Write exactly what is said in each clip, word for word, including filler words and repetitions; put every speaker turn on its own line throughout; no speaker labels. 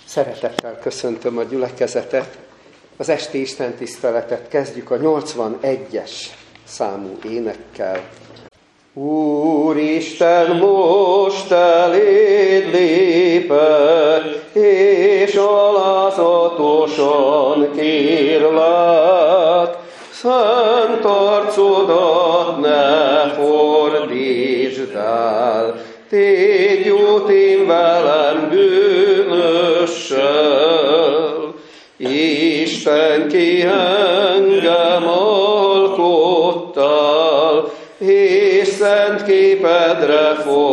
Szeretettel köszöntöm a gyülekezetet. Az esti istentiszteletet kezdjük a nyolcvanegyes számú énekkel. Úristen, most eléd lépek, és alázatosan kérlek, szent arcodat ne fordítsd el, tégy jut én velem bűnössel. Isten, ki engem alkottál, és szent képedre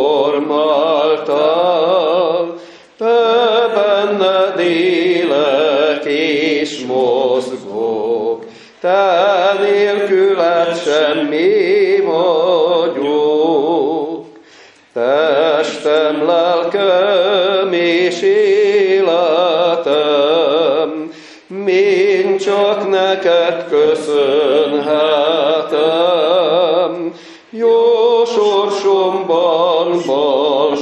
formáltál, te benned élek és mozgok, te nélküled semmi vagyok. Testem, lelkem és életem, mind csak neked köszönhetem. Jó sorsomban, bal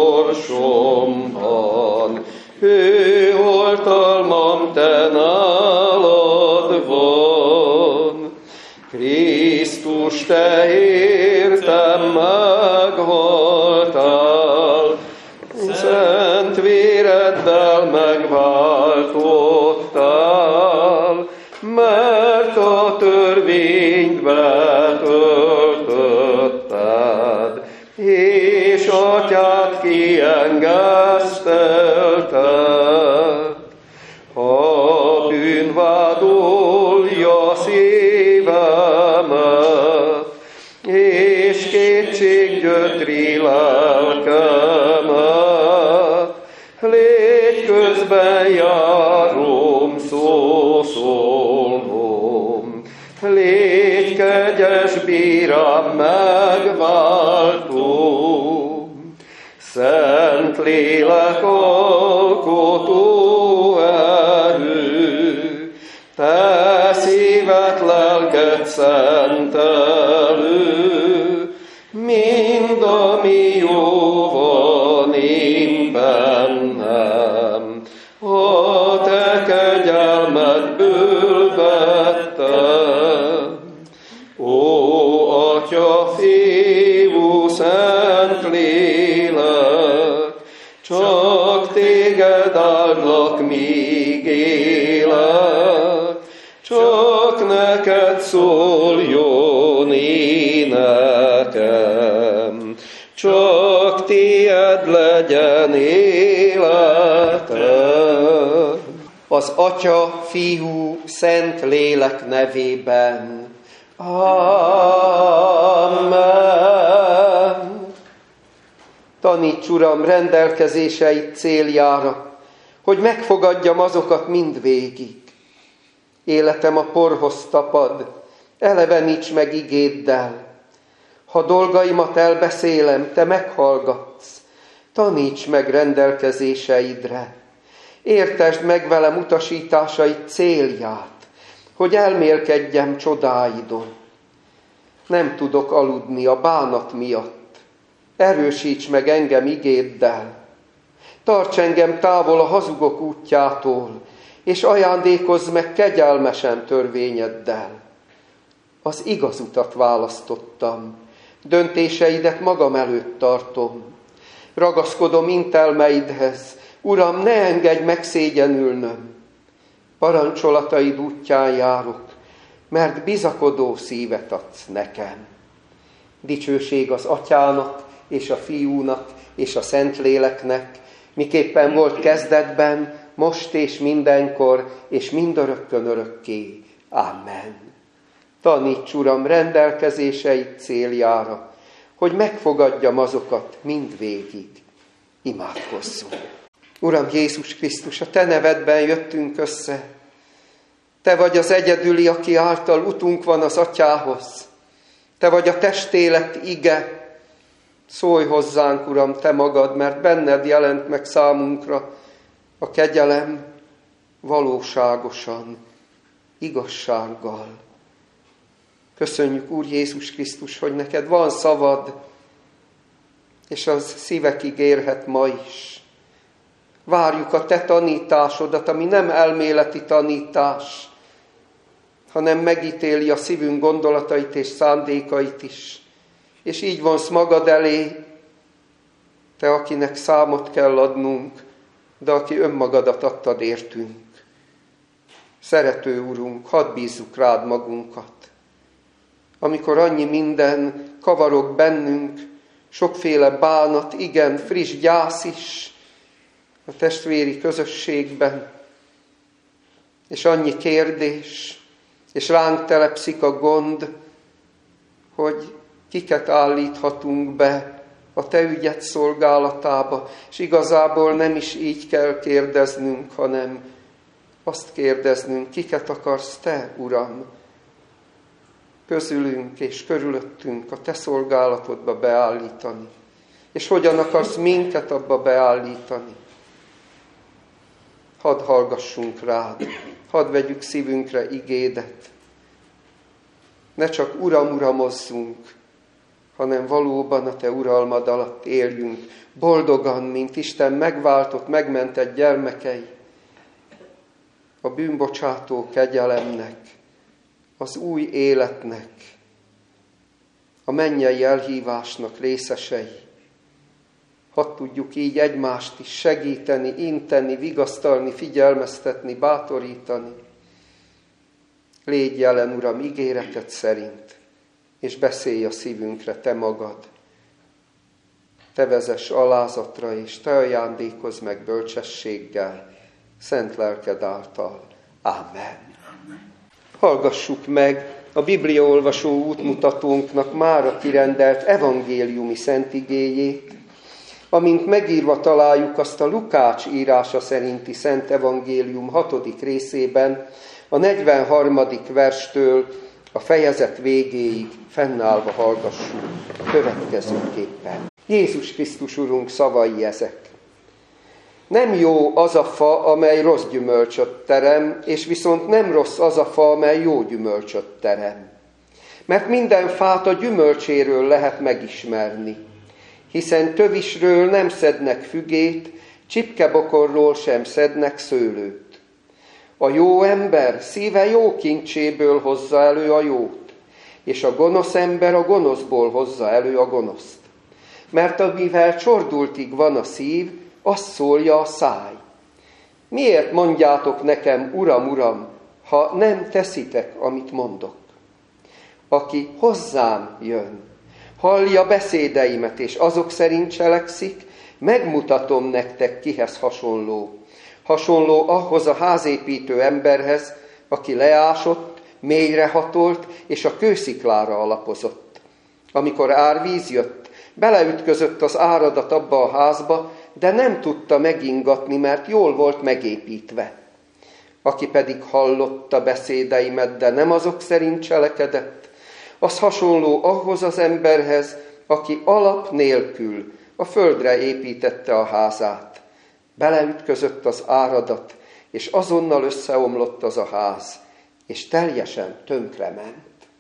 sorsomban, ő oltalmam te nálad van. Krisztus, te értem meghaltál, szent véreddel megváltottál, mert a törvényt betöltötted, és atyád kiengesztelted. Ha bűn vádolja szívemet, és kétség gyötri lelkemet, légy közben járom, szószólom, légy kegyes bírám, megváltom. Szent lélek alkotó erő, te szívet, lelket szentelő, mind ami jó van én bennem, a te kegyelmedből vettem. Ó, Atya, Fiú, Szent Lélek, csak téged áldlak, míg élek, csak neked szóljon énekem, csak tied legyen életem. Az Atya, Fiú, Szent Lélek nevében. Amen. Taníts, Uram, rendelkezéseit céljára, hogy megfogadjam azokat mindvégig. Életem a porhoz tapad, eleveníts meg igéddel. Ha dolgaimat elbeszélem, te meghallgatsz, taníts meg rendelkezéseidre. Értesd meg velem utasításaid célját, hogy elmélkedjem csodáidon. Nem tudok aludni a bánat miatt, erősíts meg engem igéddel. Tarts engem távol a hazugok útjától, és ajándékozz meg kegyelmesen törvényeddel. Az igaz utat választottam, döntéseidet magam előtt tartom. Ragaszkodom intelmeidhez, Uram, ne engedj megszégyenülnöm. Parancsolataid útján járok, mert bizakodó szívet adsz nekem. Dicsőség az Atyának, és a Fiúnak, és a Szentléleknek, miképpen volt kezdetben, most és mindenkor, és mindörökkön örökké. Amen. Taníts, Uram, rendelkezéseid céljára, hogy megfogadjam azokat mindvégig. Imádkozzunk. Uram Jézus Krisztus, a te nevedben jöttünk össze. Te vagy az egyedüli, aki által utunk van az Atyához. Te vagy a testélet ige. Szólj hozzánk, Uram, te magad, mert benned jelent meg számunkra a kegyelem valóságosan, igazsággal. Köszönjük, Úr Jézus Krisztus, hogy neked van szavad, és az szívekig érhet ma is. Várjuk a te tanításodat, ami nem elméleti tanítás, hanem megítéli a szívünk gondolatait és szándékait is. És így vonsz magad elé, te, akinek számot kell adnunk, de aki önmagadat adtad értünk. Szerető Urunk, hadd bízzuk rád magunkat. Amikor annyi minden kavarog bennünk, sokféle bánat, igen, friss gyász is a testvéri közösségben, és annyi kérdés, és ránk telepszik a gond, hogy kiket állíthatunk be a te ügyed szolgálatába, és igazából nem is így kell kérdeznünk, hanem azt kérdeznünk, kiket akarsz te, Uram, közülünk és körülöttünk a te szolgálatodba beállítani, és hogyan akarsz minket abba beállítani. Hadd hallgassunk rád, hadd vegyük szívünkre igédet. Ne csak Uram, uramozzunk, hanem valóban a te uralmad alatt éljünk, boldogan, mint Isten megváltott, megmentett gyermekei, a bűnbocsátó kegyelemnek, az új életnek, a mennyei elhívásnak részesei. Hadd tudjuk így egymást is segíteni, inteni, vigasztalni, figyelmeztetni, bátorítani. Légy jelen, Uram, ígéreted szerint, és beszélj a szívünkre te magad. Te vezess alázatra, és te ajándékozz meg bölcsességgel, szent lelked által. Ámen. Hallgassuk meg a bibliaolvasó útmutatónknak mára kirendelt evangéliumi szentigéjét, amint megírva találjuk azt a Lukács írása szerinti Szent Evangélium hatodik részében, a negyvenharmadik verstől a fejezet végéig fennállva hallgassuk következőképpen. Jézus Krisztus Urunk szavai ezek. Nem jó az a fa, amely rossz gyümölcsöt terem, és viszont nem rossz az a fa, amely jó gyümölcsöt terem. Mert minden fát a gyümölcséről lehet megismerni, hiszen tövisről nem szednek fügét, csipkebokorról sem szednek szőlőt. A jó ember szíve jó kincséből hozza elő a jót, és a gonosz ember a gonoszból hozza elő a gonoszt. Mert amivel csordultig van a szív, azt szólja a száj. Miért mondjátok nekem, Uram, Uram, ha nem teszitek, amit mondok? Aki hozzám jön, hallja beszédeimet, és azok szerint cselekszik, megmutatom nektek, kihez hasonló. Hasonló ahhoz a házépítő emberhez, aki leásott, mélyrehatolt, és a kősziklára alapozott. Amikor árvíz jött, beleütközött az áradat abba a házba, de nem tudta megingatni, mert jól volt megépítve. Aki pedig hallotta beszédeimet, de nem azok szerint cselekedett, az hasonló ahhoz az emberhez, aki alap nélkül a földre építette a házát. Beleütközött az áradat, és azonnal összeomlott az a ház, és teljesen tönkrement.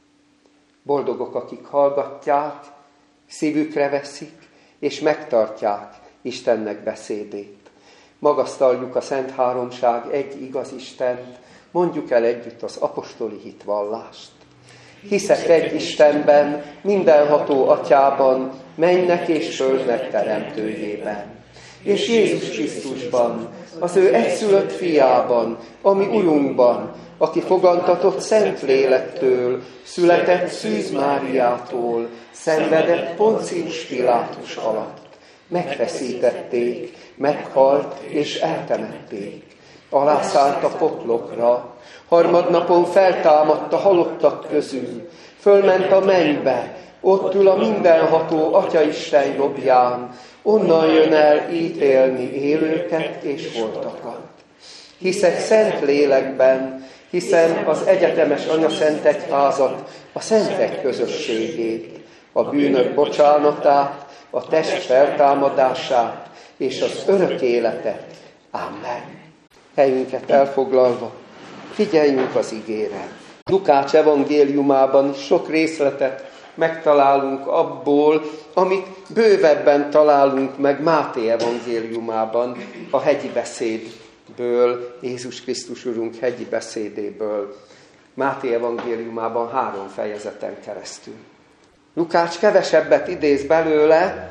Boldogok, akik hallgatják, szívükre veszik, és megtartják Istennek beszédét. Magasztaljuk a Szent Háromság egy igaz Istent, mondjuk el együtt az apostoli hitvallást. Hiszek egy Istenben, mindenható Atyában, mennek és földnek teremtőjében. És Jézus Krisztusban, az ő egyszülött fiában, ami Urunkban, aki fogantatott Szent Lélektől, született Szűz Máriától, szenvedett Poncius Pilátus alatt. Megfeszítették, meghalt és eltemették. Alászállt a poklokra, harmadnapon feltámadt a halottak közül, fölment a mennybe, ott ül a mindenható Atyaisten jobbján, onnan jön el ítélni élőket és holtakat. Hiszek Szent Lélekben, hiszen az egyetemes Anyaszent Egyházat, a szentek közösségét, a bűnök bocsánatát, a test feltámadását és az örök életet. Amen. Helyünket elfoglalva, figyeljünk az igére. Lukács evangéliumában is sok részletet megtalálunk abból, amit bővebben találunk meg Máté evangéliumában, a hegyi beszédből, Jézus Krisztus Urunk hegyi beszédéből, Máté evangéliumában három fejezeten keresztül. Lukács kevesebbet idéz belőle,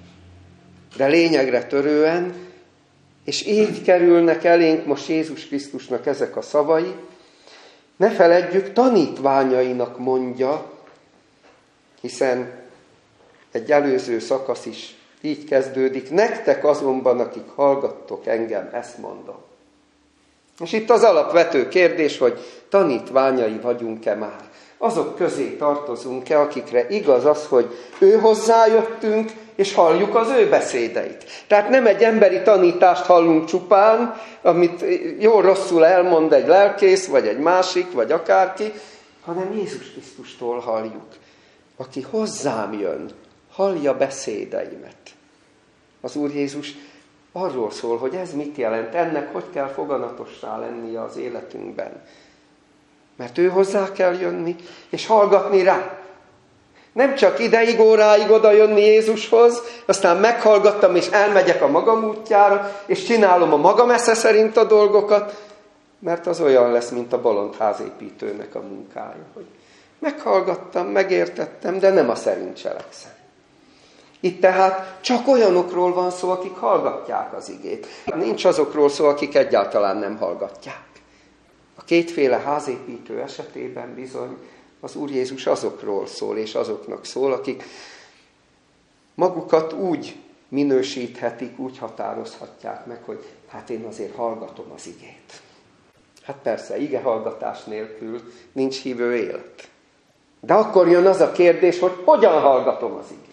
de lényegre törően, és így kerülnek elénk most Jézus Krisztusnak ezek a szavai. Ne feledjük, tanítványainak mondja, hiszen egy előző szakasz is így kezdődik. Nektek azonban, akik hallgattok engem, ezt mondom. És itt az alapvető kérdés, hogy tanítványai vagyunk-e már? Azok közé tartozunk-e, akikre igaz az, hogy ő hozzájöttünk, és halljuk az ő beszédeit. Tehát nem egy emberi tanítást hallunk csupán, amit jól-rosszul elmond egy lelkész, vagy egy másik, vagy akárki, hanem Jézus Krisztustól halljuk, aki hozzám jön, hallja beszédeimet. Az Úr Jézus arról szól, hogy ez mit jelent, ennek hogy kell foganatossá lennie az életünkben. Mert ő hozzá kell jönni, és hallgatni rá. Nem csak ideig, óráig oda jönni Jézushoz, aztán meghallgattam, és elmegyek a magam útjára, és csinálom a magam esze szerint a dolgokat, mert az olyan lesz, mint a bolond házépítőnek a munkája. Hogy meghallgattam, megértettem, de nem a szerint cselekszem. Itt tehát csak olyanokról van szó, akik hallgatják az igét. Nincs azokról szó, akik egyáltalán nem hallgatják. A kétféle házépítő esetében bizony az Úr Jézus azokról szól, és azoknak szól, akik magukat úgy minősíthetik, úgy határozhatják meg, hogy hát én azért hallgatom az igét. Hát persze, igehallgatás nélkül nincs hívő élet. De akkor jön az a kérdés, hogy hogyan hallgatom az igét.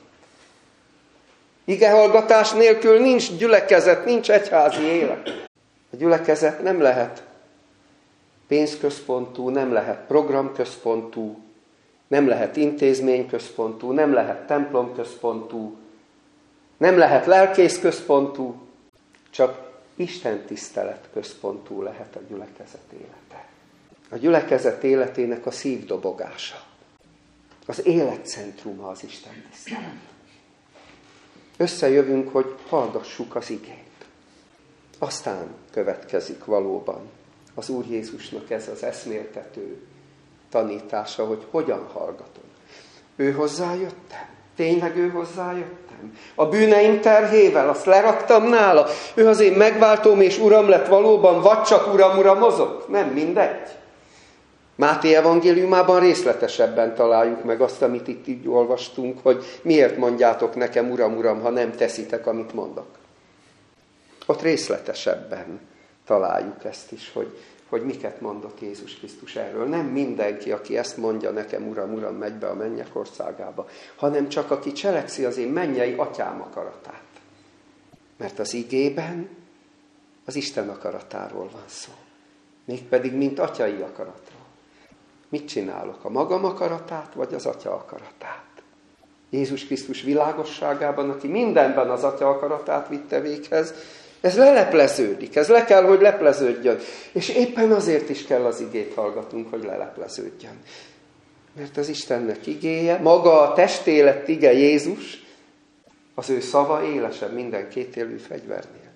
Igehallgatás nélkül nincs gyülekezet, nincs egyházi élet. A gyülekezet nem lehet pénzközpontú, nem lehet programközpontú, nem lehet intézményközpontú, nem lehet templomközpontú, nem lehet lelkészközpontú, csak Isten tisztelet központú lehet a gyülekezet élete. A gyülekezet életének a szívdobogása. Az életcentruma az Isten tisztelet. Összejövünk, hogy hallgassuk az igét. Aztán következik valóban az Úr Jézusnak ez az eszméltető tanítása, hogy hogyan hallgatom. Ő hozzájöttem? Tényleg ő hozzájöttem? A bűneim terhével, azt leraktam nála? Ő az én megváltóm és uram lett valóban, vagy csak uram, uramozok? Nem, mindegy. Máté evangéliumában részletesebben találjuk meg azt, amit itt így olvastunk, hogy miért mondjátok nekem, uram, uram, ha nem teszitek, amit mondok. Ott részletesebben találjuk ezt is, hogy, hogy miket mondott Jézus Krisztus erről. Nem mindenki, aki ezt mondja nekem, uram, uram, megy be a mennyek országába, hanem csak aki cselekszi az én mennyei atyám akaratát. Mert az igében az Isten akaratáról van szó. Mégpedig, mint atyai akaratról. Mit csinálok? A magam akaratát, vagy az atya akaratát? Jézus Krisztus világosságában, aki mindenben az atya akaratát vitte véghez, ez lelepleződik, ez le kell, hogy lepleződjön. És éppen azért is kell az igét hallgatunk, hogy lelepleződjön. Mert az Istennek igéje, maga a testélet ige Jézus, az ő szava élesebb minden kétélű fegyvernél.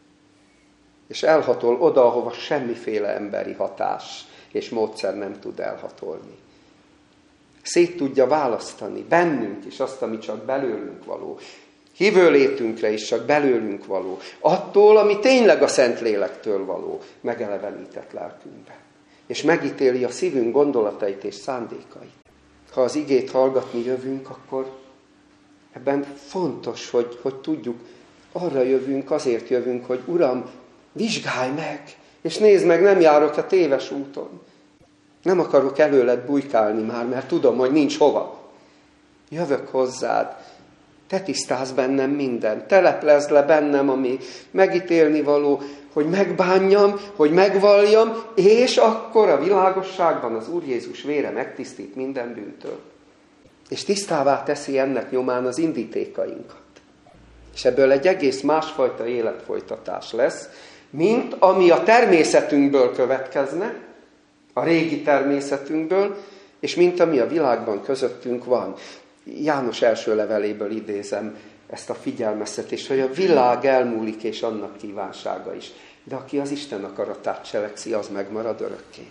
És elhatol oda, ahova semmiféle emberi hatás és módszer nem tud elhatolni. Szét tudja választani bennünk is azt, ami csak belőlünk való. Hívő létünkre is csak belőlünk való. Attól, ami tényleg a Szentlélektől való, megelevenített lelkünkben. És megítéli a szívünk gondolatait és szándékait. Ha az igét hallgatni jövünk, akkor ebben fontos, hogy, hogy tudjuk, arra jövünk, azért jövünk, hogy Uram, vizsgálj meg, és nézd meg, nem járok a téves úton. Nem akarok előled bujkálni már, mert tudom, hogy nincs hova. Jövök hozzád, te tisztázz bennem mindent, teleplezd le bennem, ami megítélni való, hogy megbánjam, hogy megvalljam, és akkor a világosságban az Úr Jézus vére megtisztít minden bűntől. És tisztává teszi ennek nyomán az indítékainkat. És ebből egy egész másfajta életfolytatás lesz, mint ami a természetünkből következne, a régi természetünkből, és mint ami a világban közöttünk van. János első leveléből idézem ezt a figyelmeztetést, hogy a világ elmúlik, és annak kívánsága is. De aki az Isten akaratát cselekszi, az megmarad örökké.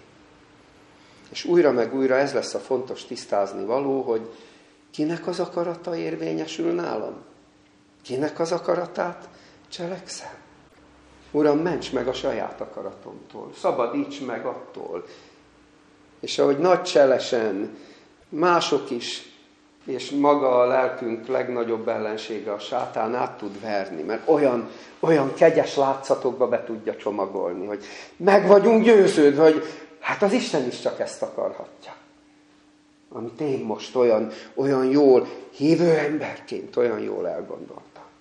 És újra meg újra ez lesz a fontos tisztázni való, hogy kinek az akarata érvényesül nálam? Kinek az akaratát cselekszem? Uram, ments meg a saját akaratomtól, szabadíts meg attól. És ahogy nagy cselesen mások is, és maga a lelkünk legnagyobb ellensége a sátán át tud verni, mert olyan, olyan kegyes látszatokba be tudja csomagolni, hogy meg vagyunk győződve, hogy hát az Isten is csak ezt akarhatja. Amit én most olyan, olyan jól, hívő emberként olyan jól elgondoltam.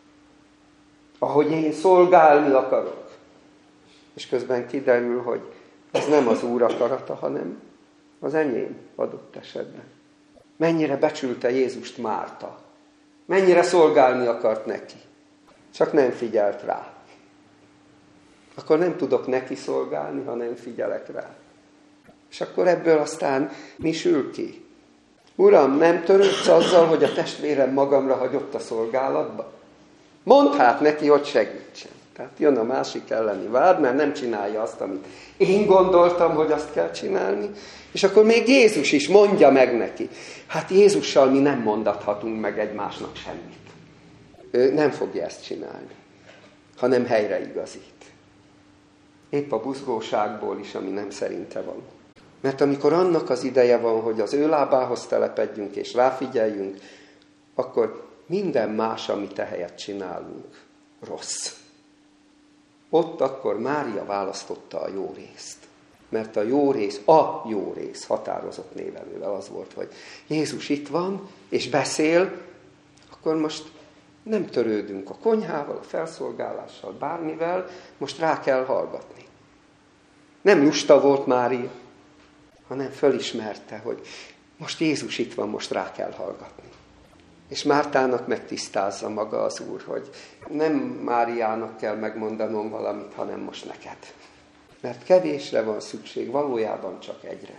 Ahogy én szolgálni akarok. És közben kiderül, hogy ez nem az Úr akarata, hanem az enyém adott esetben. Mennyire becsülte Jézust Márta. Mennyire szolgálni akart neki. Csak nem figyelt rá. Akkor nem tudok neki szolgálni, ha nem figyelek rá. És akkor ebből aztán mi sül ki? Uram, nem törődsz azzal, hogy a testvérem magamra hagyott a szolgálatba? Mondd hát neki, hogy segítsen. Tehát jön a másik elleni vád, mert nem csinálja azt, amit én gondoltam, hogy azt kell csinálni. És akkor még Jézus is mondja meg neki. Hát Jézussal mi nem mondathatunk meg egymásnak semmit. Ő nem fogja ezt csinálni, hanem helyreigazít. Épp a buzgóságból is, ami nem szerinte való. Mert amikor annak az ideje van, hogy az ő lábához telepedjünk és ráfigyeljünk, akkor minden más, amit ehelyett csinálunk, rossz. Ott akkor Mária választotta a jó részt. Mert a jó rész, a jó rész határozott névelővel az volt, hogy Jézus itt van, és beszél, akkor most nem törődünk a konyhával, a felszolgálással, bármivel, most rá kell hallgatni. Nem lusta volt Mária, hanem fölismerte, hogy most Jézus itt van, most rá kell hallgatni. És Mártának megtisztázza maga az Úr, hogy nem Máriának kell megmondanom valamit, hanem most neked. Mert kevésre van szükség, valójában csak egyre.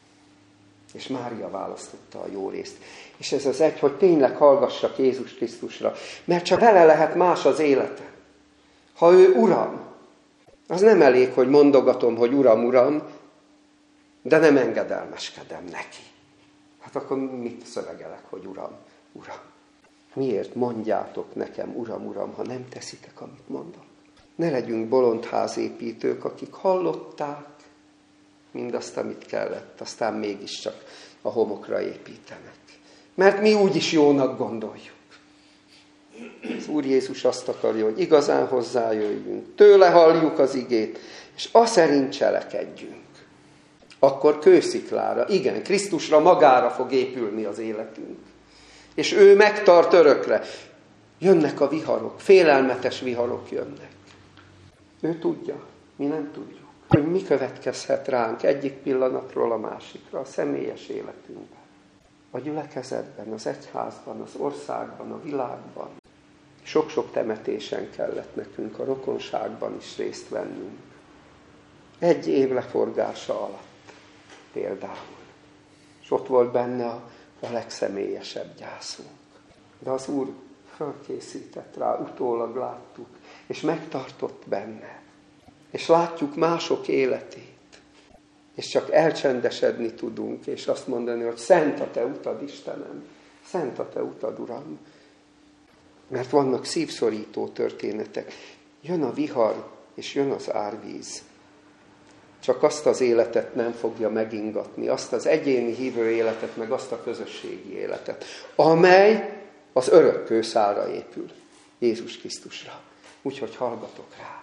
És Mária választotta a jó részt. És ez az egy, hogy tényleg hallgassak Jézus Krisztusra, mert csak vele lehet más az élete. Ha ő Uram, az nem elég, hogy mondogatom, hogy Uram, Uram, de nem engedelmeskedem neki. Hát akkor mit szövegelek, hogy Uram, Uram? Miért mondjátok nekem, Uram, Uram, ha nem teszitek, amit mondok? Ne legyünk bolondházépítők, akik hallották mindazt, amit kellett, aztán mégiscsak a homokra építenek. Mert mi úgyis jónak gondoljuk. Az Úr Jézus azt akarja, hogy igazán hozzájöjjünk, tőle halljuk az igét, és aszerint cselekedjünk. Akkor kősziklára, igen, Krisztusra magára fog épülni az életünk. És ő megtart örökre. Jönnek a viharok, félelmetes viharok jönnek. Ő tudja, mi nem tudjuk, hogy mi következhet ránk egyik pillanatról a másikra, a személyes életünkben, a gyülekezetben, az egyházban, az országban, a világban. Sok-sok temetésen kellett nekünk a rokonságban is részt vennünk. Egy év leforgása alatt például. És ott volt benne a, a legszemélyesebb gyászunk. De az Úr fölkészített rá, utólag láttuk, és megtartott benne. És látjuk mások életét. És csak elcsendesedni tudunk, és azt mondani, hogy szent a te utad, Istenem, szent a te utad, Uram. Mert vannak szívszorító történetek. Jön a vihar, és jön az árvíz. Csak azt az életet nem fogja megingatni, azt az egyéni hívő életet, meg azt a közösségi életet, amely az örök kőszálra épül, Jézus Krisztusra. Úgyhogy hallgatok rá.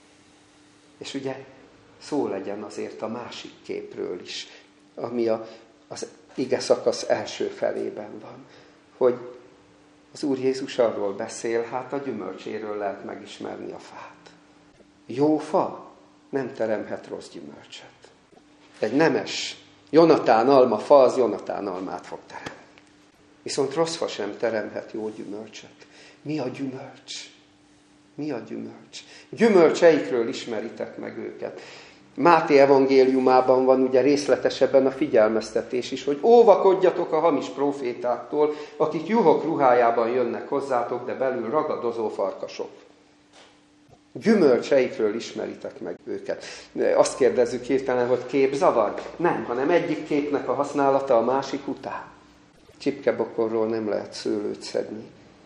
És ugye szó legyen azért a másik képről is, ami a, az ige szakasz első felében van, hogy az Úr Jézus arról beszél, hát a gyümölcséről lehet megismerni a fát. Jó fa nem teremhet rossz gyümölcsöt. Egy nemes Jonatán alma fa, az Jonatán almát fog teremni. Viszont rossz fa sem teremhet jó gyümölcsöt. Mi a gyümölcs? Mi a gyümölcs? Gyümölcseikről ismeritek meg őket. Máté evangéliumában van ugye részletesebben a figyelmeztetés is, hogy óvakodjatok a hamis prófétáktól, akik juhok ruhájában jönnek hozzátok, de belül ragadozó farkasok. Gyümölcseikről ismeritek meg őket. Azt kérdezzük hirtelen, hogy képzavar? Nem, hanem egyik képnek a használata a másik után. Csipkebokorról nem lehet szőlőt szedni,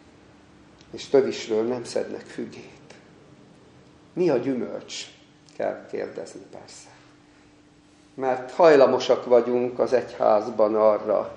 és tövisről nem szednek fügét. Mi a gyümölcs? Kell kérdezni persze. Mert hajlamosak vagyunk az egyházban arra,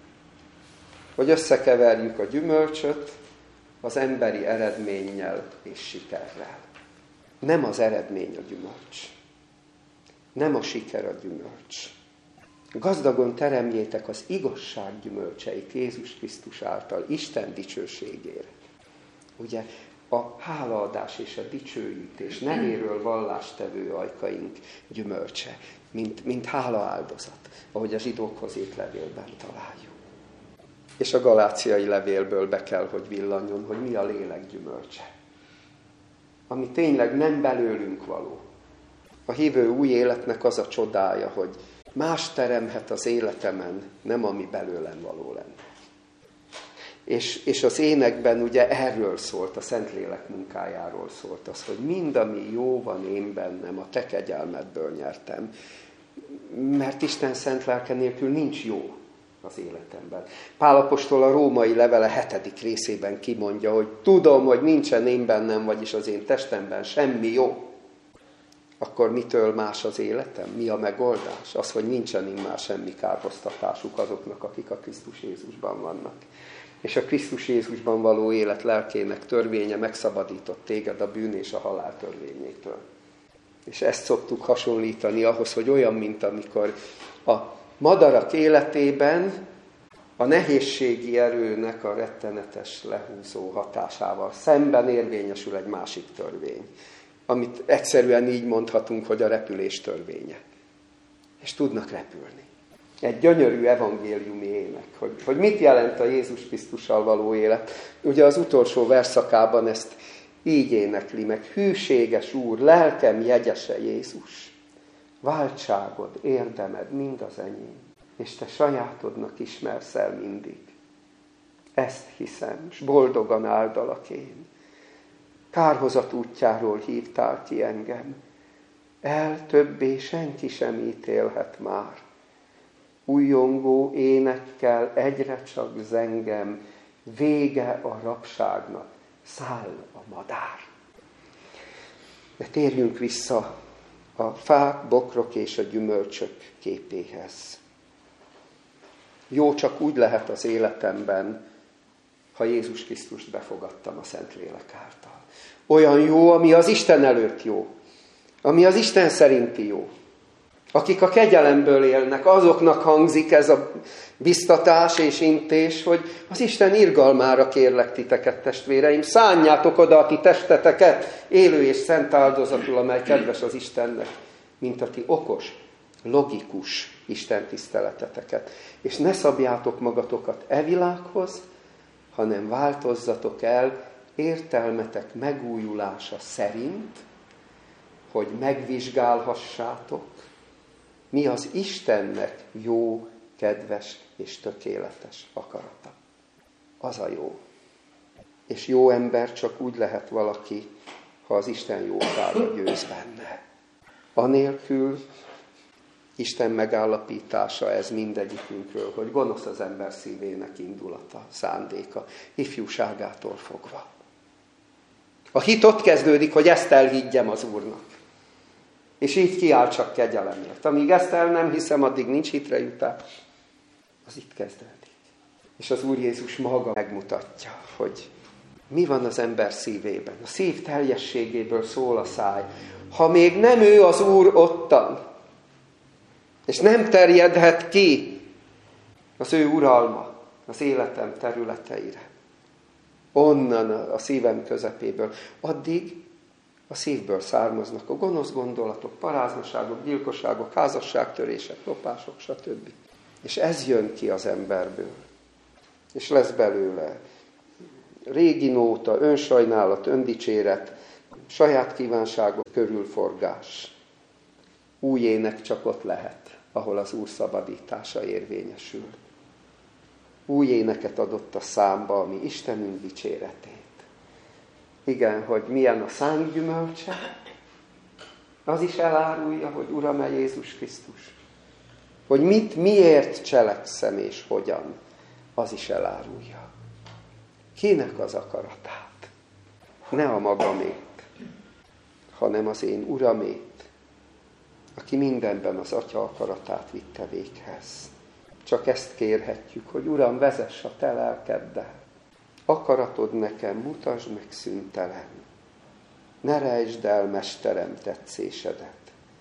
hogy összekeverjük a gyümölcsöt az emberi eredménnyel és sikerrel. Nem az eredmény a gyümölcs. Nem a siker a gyümölcs. Gazdagon teremjétek az igazság gyümölcseit Jézus Krisztus által, Isten dicsőségére. Ugye a hálaadás és a dicsőítés nevéről vallástevő ajkaink gyümölcse, mint, mint hálaáldozat, ahogy a zsidókhoz írt levélben találjuk. És a galáciai levélből be kell, hogy villanjon, hogy mi a lélek gyümölcse. Ami tényleg nem belőlünk való. A hívő új életnek az a csodája, hogy más teremhet az életemen, nem ami belőlem való lenne. És, és az énekben ugye erről szólt, a Szentlélek munkájáról szólt az, hogy mind, ami jó van én bennem, a te kegyelmedből nyertem. Mert Isten szent lelke nélkül nincs jó az életemben. Pál apostol a római levele hetedik részében kimondja, hogy tudom, hogy nincsen én bennem, vagyis az én testemben semmi jó. Akkor mitől más az életem? Mi a megoldás? Az, hogy nincsen immár semmi kárhoztatásuk azoknak, akik a Krisztus Jézusban vannak. És a Krisztus Jézusban való élet lelkének törvénye megszabadított téged a bűn és a halál törvényétől. És ezt szoktuk hasonlítani ahhoz, hogy olyan, mint amikor a madarak életében a nehézségi erőnek a rettenetes lehúzó hatásával szemben érvényesül egy másik törvény, amit egyszerűen így mondhatunk, hogy a repülés törvénye. És tudnak repülni. Egy gyönyörű evangéliumi ének, hogy, hogy mit jelent a Jézus Krisztussal való élet. Ugye az utolsó verszakában ezt így énekli meg. Hűséges Úr, lelkem jegyese Jézus, váltságod, érdemed mind az enyém, és te sajátodnak ismersz el mindig. Ezt hiszem, s boldogan áldalak én. Kárhozat útjáról hívtál ki engem, el többé senki sem ítélhet már. Újjongó énekkel egyre csak zengem, vége a rabságnak, száll a madár. De térjünk vissza a fák, bokrok és a gyümölcsök képéhez. Jó csak úgy lehet az életemben, ha Jézus Krisztust befogadtam a Szentlélek által. Olyan jó, ami az Isten előtt jó, ami az Isten szerinti jó. Akik a kegyelemből élnek, azoknak hangzik ez a biztatás és intés, hogy az Isten irgalmára kérlek titeket, testvéreim, szánjátok oda a ti testeteket élő és szent áldozatul, amely kedves az Istennek, mint a ti okos, logikus Isten tiszteleteteket. És ne szabjátok magatokat e világhoz, hanem változzatok el értelmetek megújulása szerint, hogy megvizsgálhassátok, mi az Istennek jó, kedves és tökéletes akarata. Az a jó. És jó ember csak úgy lehet valaki, ha az Isten jósága győz benne. Anélkül Isten megállapítása ez mindegyikünkről, hogy gonosz az ember szívének indulata, szándéka, ifjúságától fogva. A hit ott kezdődik, hogy ezt elhiggyem az Úrnak. És így kiáll csak kegyelemért. Amíg ezt el nem hiszem, addig nincs hitre jutás. Az itt kezdődik. És az Úr Jézus maga megmutatja, hogy mi van az ember szívében. A szív teljességéből szól a száj. Ha még nem ő az Úr ottan, és nem terjedhet ki az ő uralma az életem területeire, onnan a szívem közepéből, addig a szívből származnak a gonosz gondolatok, paráznaságok, gyilkosságok, házasságtörések, lopások, stb. És ez jön ki az emberből. És lesz belőle régi nóta, önsajnálat, öndicséret, saját kívánságok körülforgás. Új ének csak ott lehet, ahol az Úr szabadítása érvényesül. Új éneket adott a számba, ami Istenünk dicséretét. Igen, hogy milyen a szánk gyümölcse, az is elárulja, hogy Uram-e Jézus Krisztus. Hogy mit, miért cselekszem és hogyan, az is elárulja. Kinek az akaratát? Ne a magamét, hanem az én Uramét, aki mindenben az Atya akaratát vitte véghez. Csak ezt kérhetjük, hogy Uram, vezess a te lelkeddel. Akaratod nekem, mutasd meg szüntelen. Ne rejtsd el, Mesterem, tetszésedet.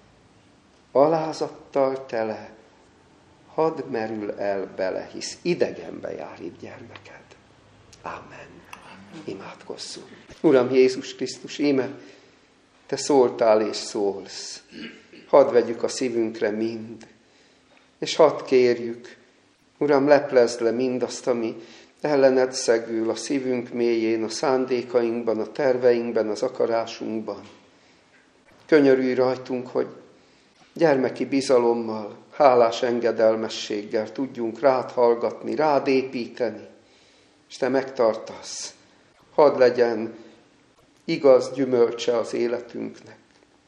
Alázattal tele, hadd merül el bele, hisz idegenbe jár itt gyermeked. Ámen. Imádkozzunk. Uram Jézus Krisztus, íme, te szóltál és szólsz. Hadd vegyük a szívünkre mind, és hadd kérjük, Uram, leplezd le mindazt, ami ellened szegül a szívünk mélyén, a szándékainkban, a terveinkben, az akarásunkban. Könyörülj rajtunk, hogy gyermeki bizalommal, hálás engedelmességgel tudjunk rád hallgatni, rád építeni, és te megtartasz. Hadd legyen igaz gyümölcse az életünknek.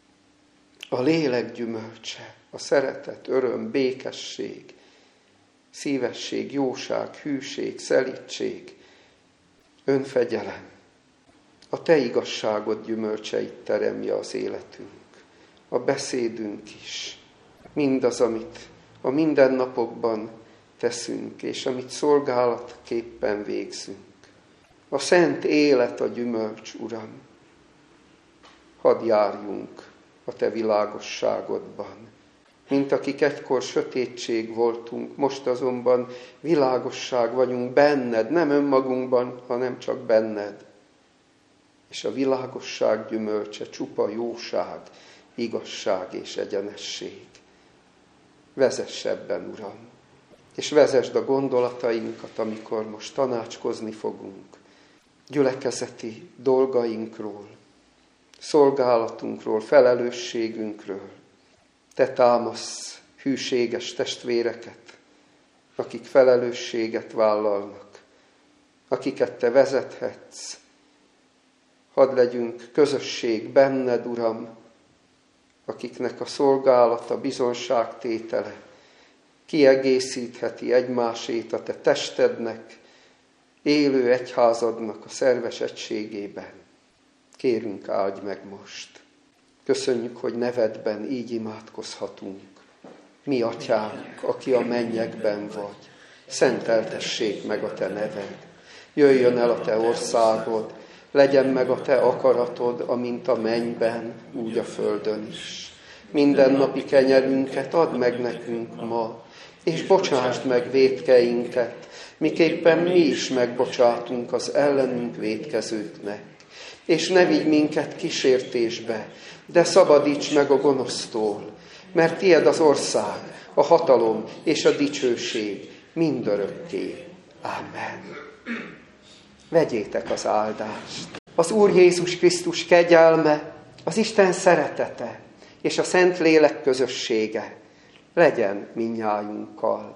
A lélek gyümölcse, a szeretet, öröm, békesség, szívesség, jóság, hűség, szelídség, önfegyelem. A te igazságod gyümölcseit teremje az életünk, a beszédünk is, mindaz, amit a mindennapokban teszünk, és amit szolgálatképpen végzünk. A szent élet a gyümölcs, Uram. Hadd járjunk a te világosságodban, mint akik egykor sötétség voltunk, most azonban világosság vagyunk benned, nem önmagunkban, hanem csak benned. És a világosság gyümölcse csupa jóság, igazság és egyenesség. Vezess ebben, Uram, és vezesd a gondolatainkat, amikor most tanácskozni fogunk, gyülekezeti dolgainkról, szolgálatunkról, felelősségünkről. Te támasz hűséges testvéreket, akik felelősséget vállalnak, akiket te vezethetsz. Hadd legyünk közösség benned, Uram, akiknek a szolgálata, bizonságtétele kiegészítheti egymásét a te testednek, élő egyházadnak a szerves egységében. Kérünk, áldj meg most! Köszönjük, hogy nevedben így imádkozhatunk. Mi, Atyánk, aki a mennyekben vagy, szenteltessék meg a te neved. Jöjjön el a te országod, legyen meg a te akaratod, amint a mennyben, úgy a földön is. Mindennapi kenyerünket add meg nekünk ma, és bocsásd meg vétkeinket, miképpen mi is megbocsátunk az ellenünk vétkezőknek. És ne vigy minket kísértésbe, de szabadíts meg a gonosztól, mert tied az ország, a hatalom és a dicsőség mindörökké. Amen. Vegyétek az áldást. Az Úr Jézus Krisztus kegyelme, az Isten szeretete és a Szentlélek közössége legyen mindnyájunkkal.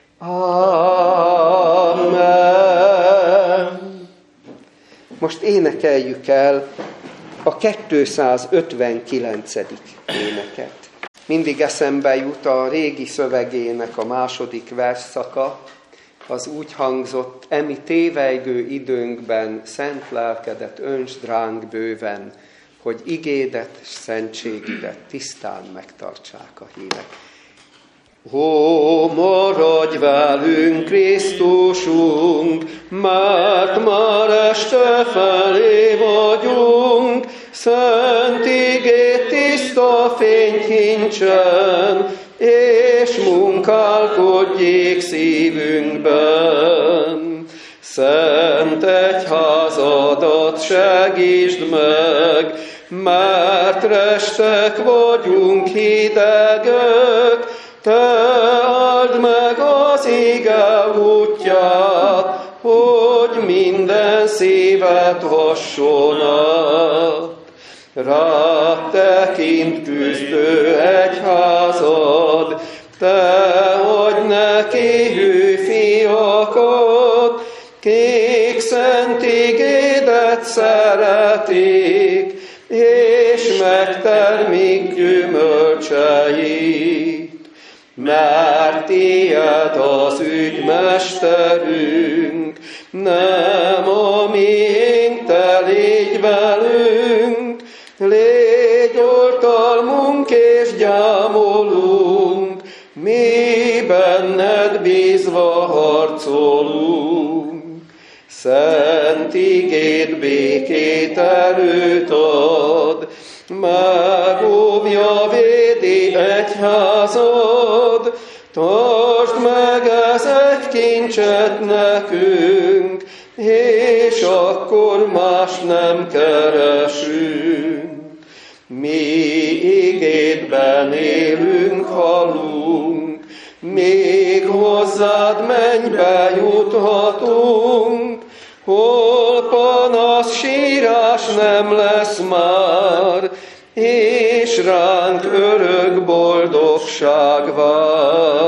Amen. Most énekeljük el a kétszázötvenkilencedik éneket. Mindig eszembe jut a régi szövegének a második versszaka, az úgy hangzott: emi tévejgő időnkben szent lelkedet öntsd ránk bőven, hogy igédet, szentségidet tisztán megtartsák a hívek. Ó, maradj velünk, Krisztusunk, mert már este felé vagyunk, szent igét tiszta fényt kincsen, és munkálkodjék szívünkben. Szent egyházadat segítsd meg, mert restek vagyunk hidegek, te áld meg az ige útját, hogy minden szívet hasson át. Rád tekint küzdő egyház, meg éhű fiakat, kik szent igédet szeretik, és megtermik gyümölcseit. Mert tiéd az ügymesterünk, nem a miénk, te légy velünk, légy oltalmunk és gyámolunk, mi benned bízva harcolunk. Szent igéd békét, erőt ad, megóvja, védi egyházad, tartsd meg ez egy kincset nekünk, és akkor más nem keresünk. Mi igédben élünk, halunk, még hozzád mennybe juthatunk, hol panasz, sírás nem lesz már, és ránk örök boldogság vár.